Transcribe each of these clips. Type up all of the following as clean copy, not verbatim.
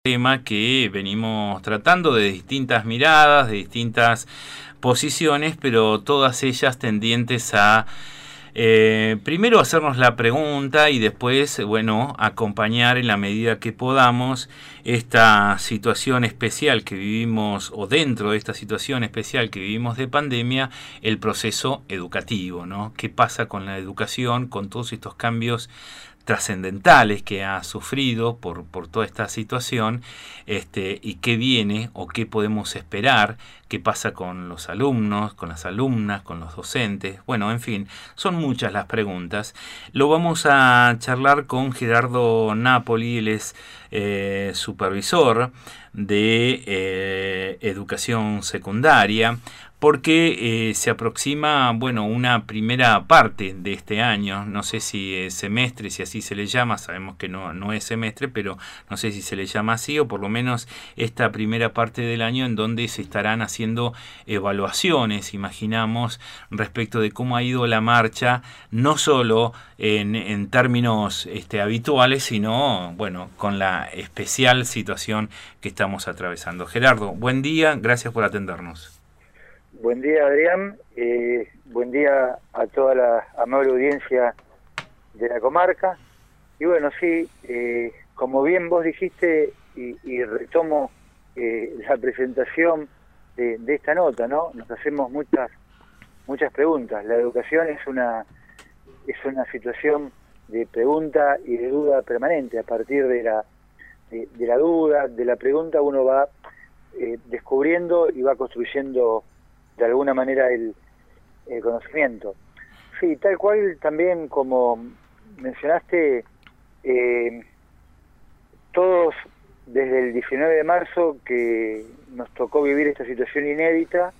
Tema que venimos tratando de distintas miradas, de distintas posiciones, pero todas ellas tendientes a primero hacernos la pregunta y después, bueno, acompañar en la medida que podamos esta situación especial que vivimos, o dentro de esta situación especial que vivimos de pandemia, el proceso educativo, ¿no? ¿Qué pasa con la educación, con todos estos cambios trascendentales que ha sufrido por toda esta situación, y qué viene o qué podemos esperar, qué pasa con los alumnos, con las alumnas, con los docentes? Bueno, en fin, son muchas las preguntas. Lo vamos a charlar con Gerardo Napoli. Él es supervisor de educación secundaria, porque se aproxima, bueno, una primera parte de este año. No sé si es semestre, si así se le llama, sabemos que no es semestre, pero no sé si se le llama así, o por lo menos esta primera parte del año en donde se estarán haciendo evaluaciones, imaginamos, respecto de cómo ha ido la marcha, no solo en términos habituales, sino, bueno, con la especial situación que estamos atravesando. Gerardo, buen día, gracias por atendernos. Buen día, Adrián. Buen día a toda la amable audiencia de la comarca. Y bueno, sí, como bien vos dijiste, y retomo la presentación de esta nota, ¿no? Nos hacemos muchas preguntas. La educación es una situación de pregunta y de duda permanente. A partir de la duda, de la pregunta, uno va descubriendo y va construyendo de alguna manera el conocimiento. Sí, tal cual, también como mencionaste, todos desde el 19 de marzo que nos tocó vivir esta situación inédita,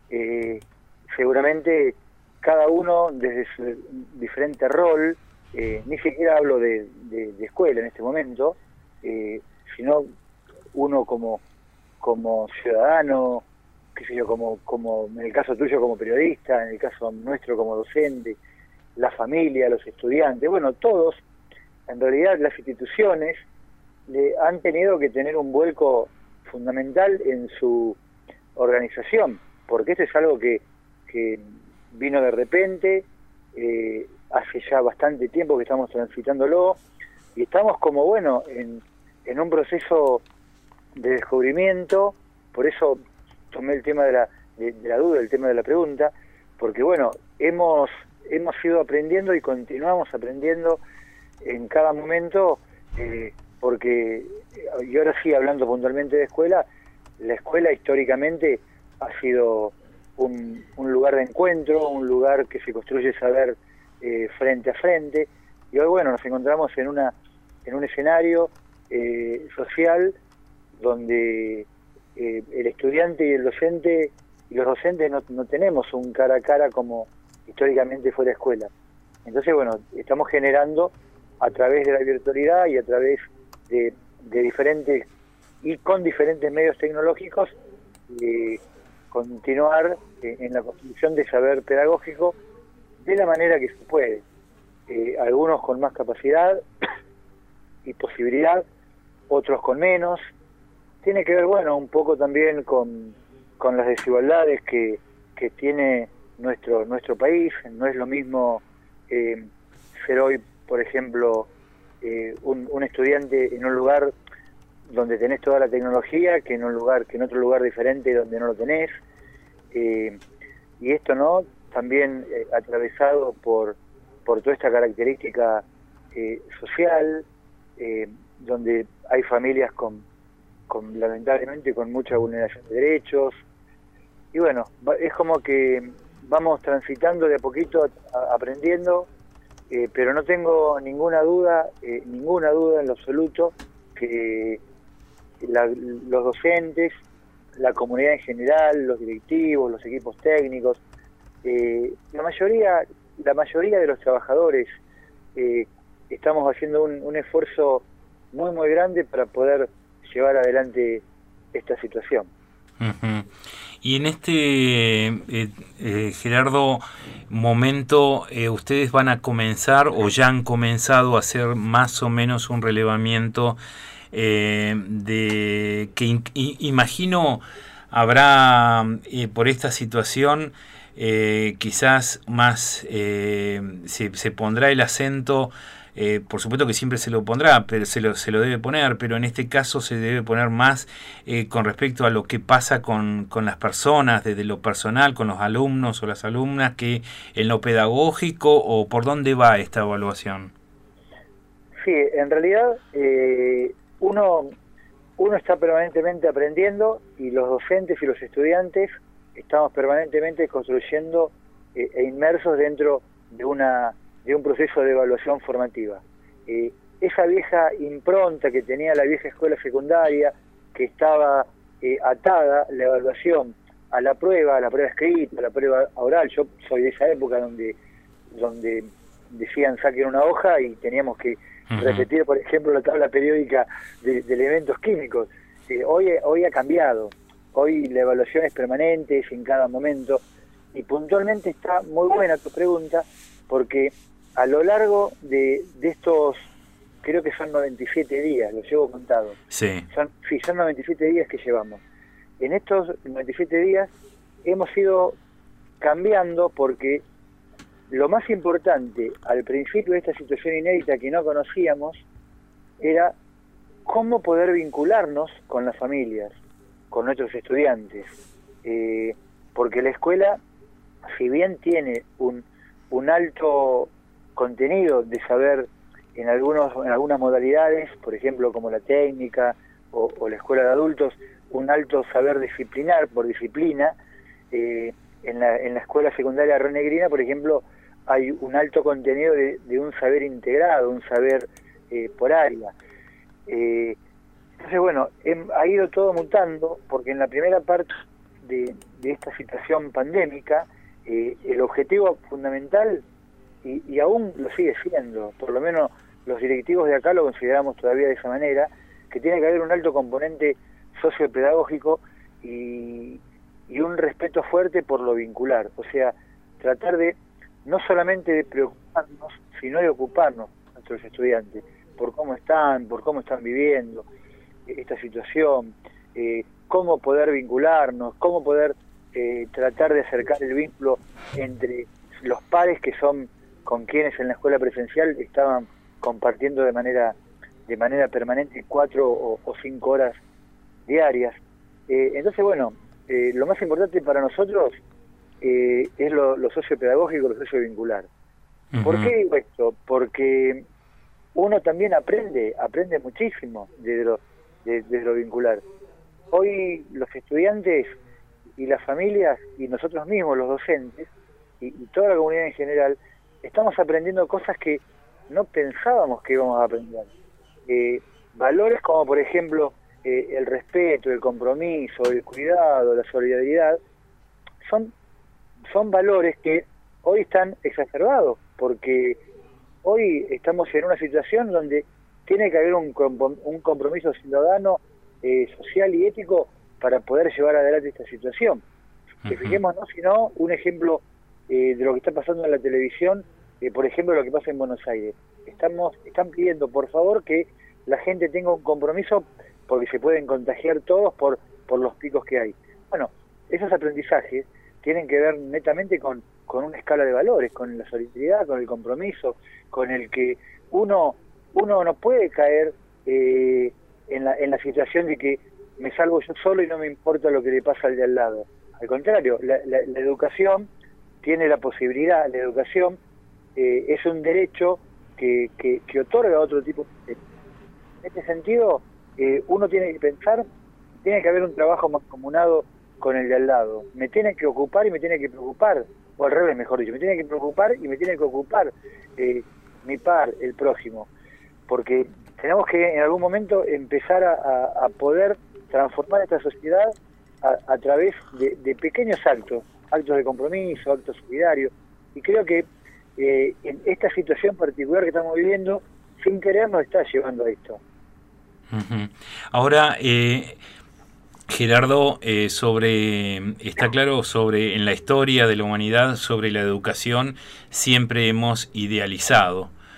seguramente cada uno desde su diferente rol, ni siquiera hablo de escuela en este momento, sino uno como ciudadano, qué sé yo, como en el caso tuyo como periodista, en el caso nuestro como docente, la familia, los estudiantes, bueno, todos, en realidad las instituciones han tenido que tener un vuelco fundamental en su organización, porque esto es algo que vino de repente, hace ya bastante tiempo que estamos transitándolo, y estamos como, bueno, en un proceso de descubrimiento. Por eso tomé el tema de la duda, el tema de la pregunta, porque bueno, hemos ido aprendiendo y continuamos aprendiendo en cada momento, porque, y ahora sí, hablando puntualmente de escuela, la escuela históricamente ha sido un lugar de encuentro, un lugar que se construye saber frente a frente, y hoy, bueno, nos encontramos en un escenario social donde el estudiante y el docente y los docentes no tenemos un cara a cara como históricamente fue la escuela. Entonces, bueno, estamos generando a través de la virtualidad y a través de diferentes y con diferentes medios tecnológicos, continuar en la construcción de saber pedagógico de la manera que se puede. Algunos con más capacidad y posibilidad, otros con menos. Tiene que ver, bueno, un poco también con las desigualdades que tiene nuestro país. No es lo mismo ser hoy, por ejemplo, un estudiante en un lugar donde tenés toda la tecnología que en otro lugar diferente donde no lo tenés. Y esto, ¿no? También atravesado por toda esta característica social, donde hay familias lamentablemente con mucha vulneración de derechos, y bueno, es como que vamos transitando de a poquito, aprendiendo, pero no tengo ninguna duda en lo absoluto que los docentes, la comunidad en general, los directivos, los equipos técnicos, la mayoría de los trabajadores estamos haciendo un esfuerzo muy muy grande para poder llevar adelante esta situación. Uh-huh. Y en Gerardo, momento, ustedes van a comenzar o ya han comenzado a hacer más o menos un relevamiento de que imagino habrá por esta situación quizás más se pondrá el acento. Por supuesto que siempre se lo pondrá, pero se lo debe poner, pero en este caso se debe poner más con respecto a lo que pasa con las personas, desde lo personal, con los alumnos o las alumnas, que en lo pedagógico, o por dónde va esta evaluación. Sí, en realidad uno está permanentemente aprendiendo, y los docentes y los estudiantes estamos permanentemente construyendo e inmersos dentro de un proceso de evaluación formativa. Esa vieja impronta que tenía la vieja escuela secundaria, que estaba atada la evaluación a la prueba escrita, a la prueba oral. Yo soy de esa época donde decían saquen una hoja y teníamos que repetir, por ejemplo, la tabla periódica de elementos químicos. Hoy ha cambiado. Hoy la evaluación es permanente, es en cada momento, y puntualmente está muy buena tu pregunta, porque a lo largo de estos, creo que son 97 días, los llevo contados. Sí. Son 97 días que llevamos. En estos 97 días hemos ido cambiando, porque lo más importante al principio de esta situación inédita que no conocíamos era cómo poder vincularnos con las familias, con nuestros estudiantes. Porque la escuela, si bien tiene un alto contenido de saber en algunas modalidades, por ejemplo como la técnica o la escuela de adultos, un alto saber disciplinar por disciplina, en la escuela secundaria renegrina, por ejemplo, hay un alto contenido de un saber integrado, un saber por área. Entonces, bueno, ha ido todo mutando, porque en la primera parte de esta situación pandémica, el objetivo fundamental, y aún lo sigue siendo, por lo menos los directivos de acá lo consideramos todavía de esa manera, que tiene que haber un alto componente sociopedagógico y un respeto fuerte por lo vincular. O sea, tratar de no solamente de preocuparnos, sino de ocuparnos nuestros estudiantes por cómo están viviendo esta situación, cómo poder vincularnos, cómo poder tratar de acercar el vínculo entre los pares que son con quienes en la escuela presencial estaban compartiendo de manera permanente 4 o 5 horas diarias. Entonces, bueno, lo más importante para nosotros es lo sociopedagógico, lo sociovincular. ¿Por qué digo esto? Porque uno también aprende muchísimo desde lo vincular. Hoy los estudiantes y las familias y nosotros mismos, los docentes, y toda la comunidad en general, estamos aprendiendo cosas que no pensábamos que íbamos a aprender. Valores como, por ejemplo, el respeto, el compromiso, el cuidado, la solidaridad, son valores que hoy están exacerbados, porque hoy estamos en una situación donde tiene que haber un compromiso ciudadano, social y ético para poder llevar adelante esta situación. Fijémonos, si no, un ejemplo de lo que está pasando en la televisión, por ejemplo, lo que pasa en Buenos Aires. Están pidiendo, por favor, que la gente tenga un compromiso, porque se pueden contagiar todos por los picos que hay. Bueno, esos aprendizajes tienen que ver netamente con una escala de valores, con la solidaridad, con el compromiso, con el que uno no puede caer en la situación de que me salvo yo solo y no me importa lo que le pasa al de al lado. Al contrario, la educación tiene la posibilidad, la educación es un derecho que otorga otro tipo de... En este sentido, uno tiene que pensar, tiene que haber un trabajo mancomunado con el de al lado. Me tiene que ocupar y me tiene que preocupar, o al revés, mejor dicho, me tiene que preocupar y me tiene que ocupar mi par, el prójimo, porque tenemos que en algún momento empezar a poder transformar esta sociedad a través de pequeños actos de compromiso, actos solidarios, y creo que en esta situación particular que estamos viviendo, sin querer nos está llevando a esto. Ahora, Gerardo, está claro sobre en la historia de la humanidad, sobre la educación, siempre hemos idealizado.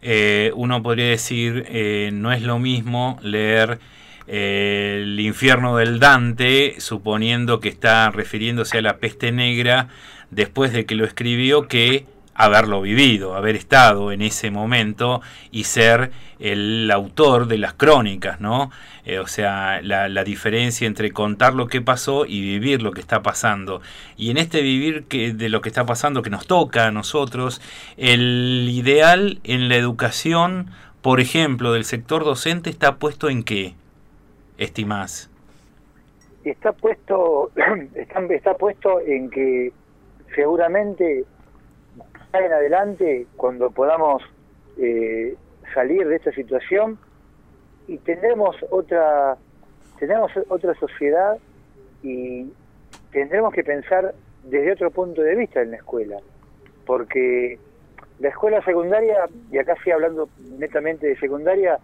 uno podría decir, no es lo mismo leer el infierno del Dante, suponiendo que está refiriéndose a la peste negra después de que lo escribió, que haberlo vivido, haber estado en ese momento y ser el autor de las crónicas, ¿no? O sea, la diferencia entre contar lo que pasó y vivir lo que está pasando. Y en este vivir de lo que está pasando, que nos toca a nosotros, el ideal en la educación, por ejemplo, del sector docente, ¿está puesto en qué, estimás? Está puesto en que seguramente en adelante, cuando podamos salir de esta situación, y tendremos otra sociedad, y tendremos que pensar desde otro punto de vista en la escuela, porque la escuela secundaria, y acá sí hablando netamente de secundaria,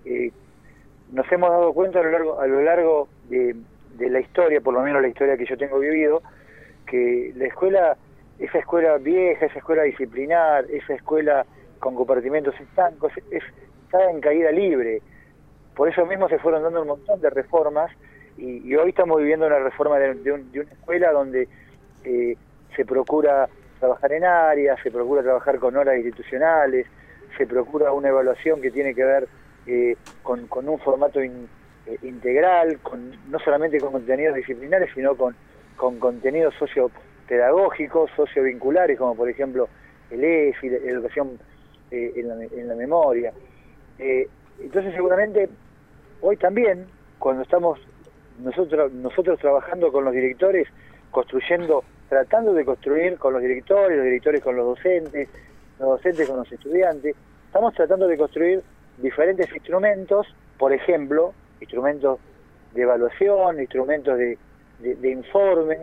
nos hemos dado cuenta a lo largo de la historia, por lo menos la historia que yo tengo vivido, que la escuela, esa escuela vieja, esa escuela disciplinar, esa escuela con compartimentos estancos, está en caída libre. Por eso mismo se fueron dando un montón de reformas, y hoy estamos viviendo una reforma de una escuela donde se procura trabajar en áreas, se procura trabajar con horas institucionales, se procura una evaluación que tiene que ver con un formato integral, no solamente con contenidos disciplinares, sino con contenidos sociopedagógicos, sociovinculares, como por ejemplo el ESI, la educación en la memoria. Entonces seguramente hoy también, cuando estamos nosotros trabajando con los directores, tratando de construir con los directores con los docentes con los estudiantes, estamos tratando de construir diferentes instrumentos, por ejemplo, instrumentos de evaluación, instrumentos de informes.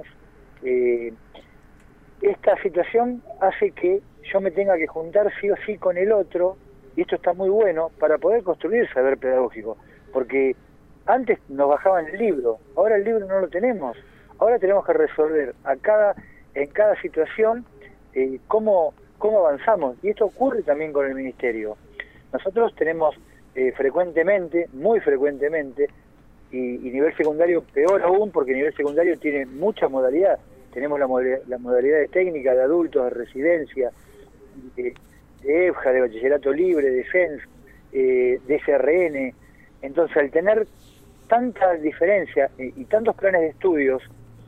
Esta situación hace que yo me tenga que juntar sí o sí con el otro, y esto está muy bueno para poder construir saber pedagógico, porque antes nos bajaban el libro, ahora el libro no lo tenemos, ahora tenemos que resolver en cada situación cómo avanzamos, y esto ocurre también con el ministerio. Nosotros tenemos frecuentemente, muy frecuentemente, y nivel secundario peor aún, porque nivel secundario tiene muchas modalidades. Tenemos la modalidad de técnica, de adultos, de residencia, de EFJA, de bachillerato libre, de CENS, de SRN. Entonces, al tener tanta diferencia y tantos planes de estudios,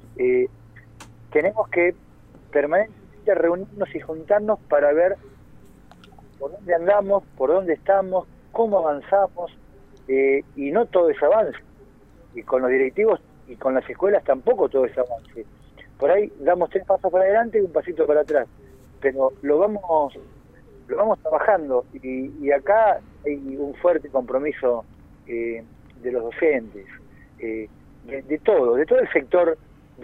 tenemos que permanentemente reunirnos y juntarnos para ver por dónde andamos, por dónde estamos, cómo avanzamos, y no todo es avance. Y con los directivos y con las escuelas tampoco todo es avance. Por ahí damos 3 pasos para adelante y un pasito para atrás, pero lo vamos trabajando, y acá hay un fuerte compromiso de los docentes, de todo el sector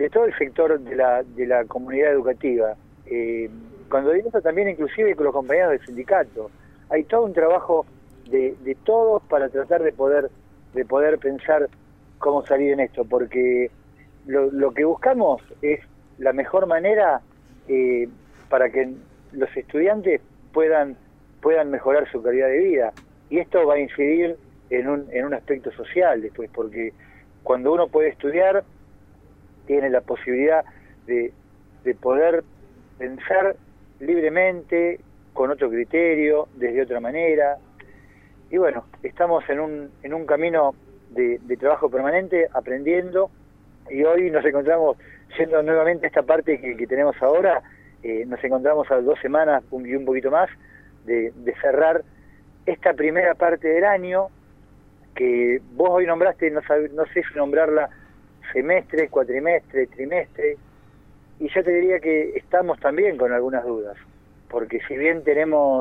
de la comunidad educativa. Cuando digo eso, también inclusive con los compañeros del sindicato, hay todo un trabajo de todos para tratar de poder pensar cómo salir en esto, porque lo que buscamos es la mejor manera para que los estudiantes puedan mejorar su calidad de vida, y esto va a incidir en un aspecto social después, porque cuando uno puede estudiar tiene la posibilidad de poder pensar libremente, con otro criterio, desde otra manera. Y bueno, estamos en un camino de trabajo permanente, aprendiendo, y hoy nos encontramos, yendo nuevamente a esta parte que tenemos ahora, nos encontramos a 2 semanas y un poquito más de cerrar esta primera parte del año, que vos hoy nombraste, no sé si nombrarla semestre, cuatrimestre, trimestre, y yo te diría que estamos también con algunas dudas, porque si bien tenemos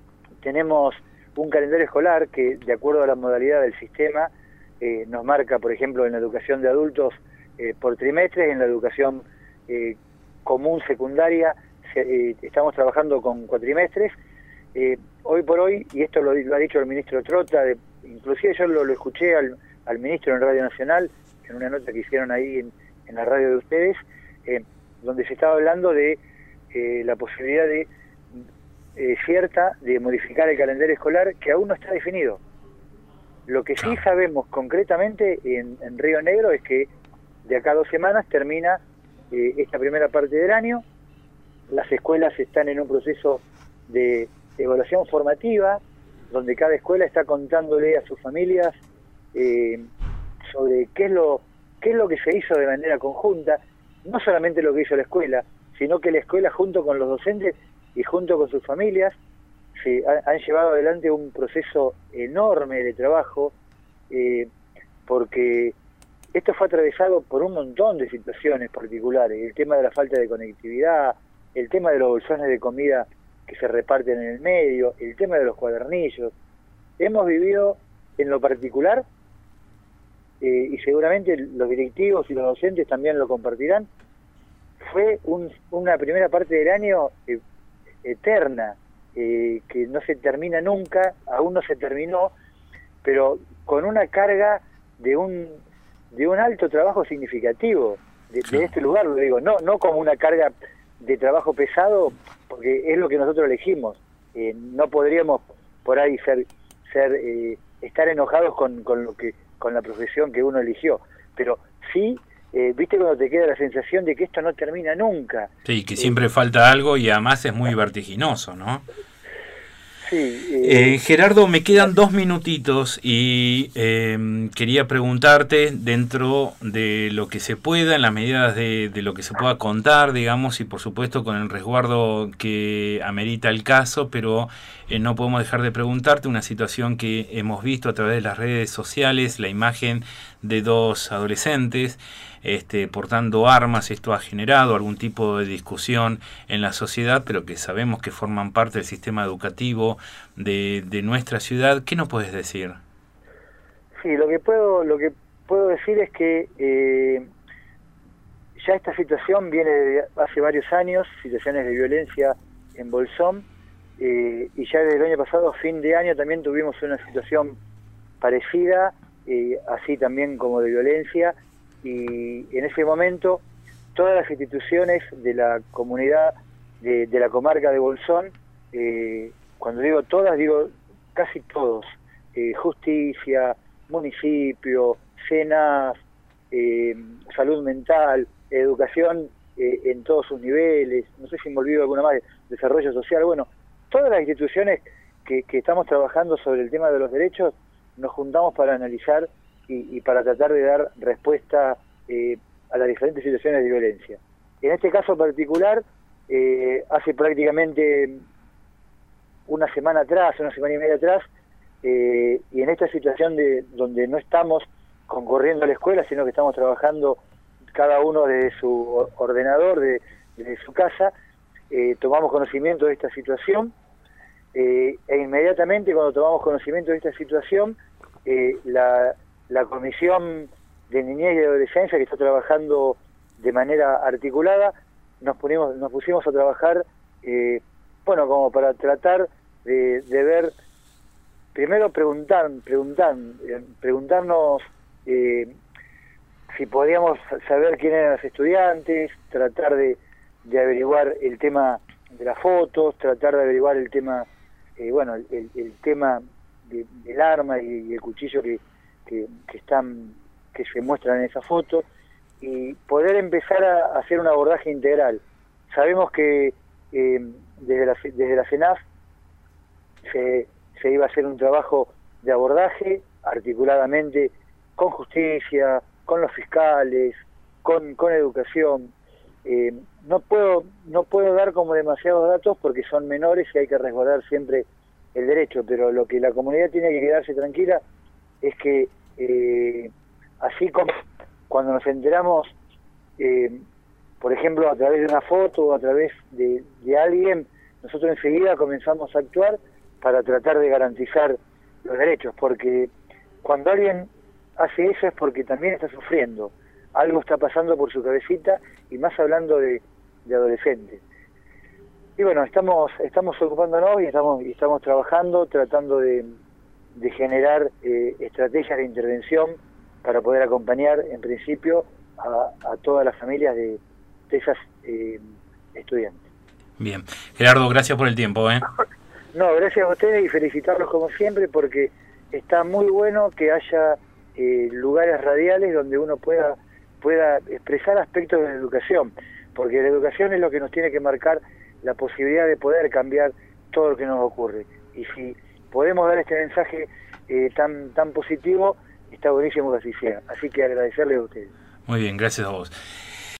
un calendario escolar que, de acuerdo a la modalidad del sistema, nos marca, por ejemplo, en la educación de adultos por trimestres, en la educación común secundaria estamos trabajando con cuatrimestres. Hoy por hoy, y esto lo ha dicho el ministro Trota, inclusive yo lo escuché al ministro en Radio Nacional, en una nota que hicieron ahí en la radio de ustedes, donde se estaba hablando de la posibilidad de cierta de modificar el calendario escolar que aún no está definido. Lo que sí sabemos concretamente en Río Negro es que de acá a 2 semanas termina esta primera parte del año. Las escuelas están en un proceso de evaluación formativa, donde cada escuela está contándole a sus familias sobre qué es lo que se hizo de manera conjunta, no solamente lo que hizo la escuela, sino que la escuela junto con los docentes y junto con sus familias han llevado adelante un proceso enorme de trabajo, porque esto fue atravesado por un montón de situaciones particulares, el tema de la falta de conectividad, el tema de los bolsones de comida que se reparten en el medio, el tema de los cuadernillos. Hemos vivido en lo particular, y seguramente los directivos y los docentes también lo compartirán, fue una primera parte del año eterna, que no se termina nunca, aún no se terminó, pero con una carga de un alto trabajo significativo de este lugar, lo digo, no como una carga de trabajo pesado, porque es lo que nosotros elegimos. No podríamos por ahí estar enojados con la profesión que uno eligió, pero sí, viste cuando te queda la sensación de que esto no termina nunca. Sí, que siempre falta algo y además es muy vertiginoso, ¿no? Sí. Gerardo, me quedan 2 minutitos y quería preguntarte, dentro de lo que se pueda, en las medidas de lo que se pueda contar, digamos, y por supuesto con el resguardo que amerita el caso, pero no podemos dejar de preguntarte una situación que hemos visto a través de las redes sociales, la imagen de 2 adolescentes portando armas. Esto ha generado algún tipo de discusión en la sociedad, pero que sabemos que forman parte del sistema educativo de nuestra ciudad. ¿Qué nos puedes decir? Sí, lo que puedo decir es que ya esta situación viene de hace varios años, situaciones de violencia en Bolsón, y ya desde el año pasado, fin de año, también tuvimos una situación parecida, así también como de violencia, y en ese momento todas las instituciones de la comunidad de la comarca de Bolsón, cuando digo todas, digo casi todos, justicia, municipio, CENAF, salud mental, educación en todos sus niveles, no sé si me olvido alguna más, desarrollo social, bueno, todas las instituciones que estamos trabajando sobre el tema de los derechos, nos juntamos para analizar y para tratar de dar respuesta a las diferentes situaciones de violencia. En este caso particular, hace prácticamente una semana y media atrás, y en esta situación donde no estamos concurriendo a la escuela, sino que estamos trabajando cada uno desde su ordenador, desde su casa, tomamos conocimiento de esta situación, e inmediatamente cuando tomamos conocimiento de esta situación, la Comisión de Niñez y Adolescencia, que está trabajando de manera articulada, nos pusimos a trabajar, como para tratar de ver, primero preguntarnos si podíamos saber quién eran los estudiantes, tratar de averiguar el tema de las fotos, tratar de averiguar el tema, el tema del arma y el cuchillo que se muestran en esa foto, y poder empezar a hacer un abordaje integral. Sabemos que desde la CENAF se iba a hacer un trabajo de abordaje articuladamente con justicia, con los fiscales, con educación. No puedo dar como demasiados datos porque son menores y hay que resguardar siempre el derecho, pero lo que la comunidad tiene que quedarse tranquila es que así como cuando nos enteramos, por ejemplo, a través de una foto o a través de alguien, nosotros enseguida comenzamos a actuar para tratar de garantizar los derechos, porque cuando alguien hace eso es porque también está sufriendo, algo está pasando por su cabecita, y más hablando de adolescentes. Y bueno, estamos ocupándonos y estamos trabajando, tratando de generar estrategias de intervención para poder acompañar en principio a todas las familias de esas estudiantes. Bien. Gerardo, gracias por el tiempo. No, gracias a ustedes y felicitarlos como siempre, porque está muy bueno que haya lugares radiales donde uno pueda expresar aspectos de la educación, porque la educación es lo que nos tiene que marcar la posibilidad de poder cambiar todo lo que nos ocurre. Y si podemos dar este mensaje tan positivo, está buenísimo que así sea. Así que agradecerles a ustedes. Muy bien, gracias a vos.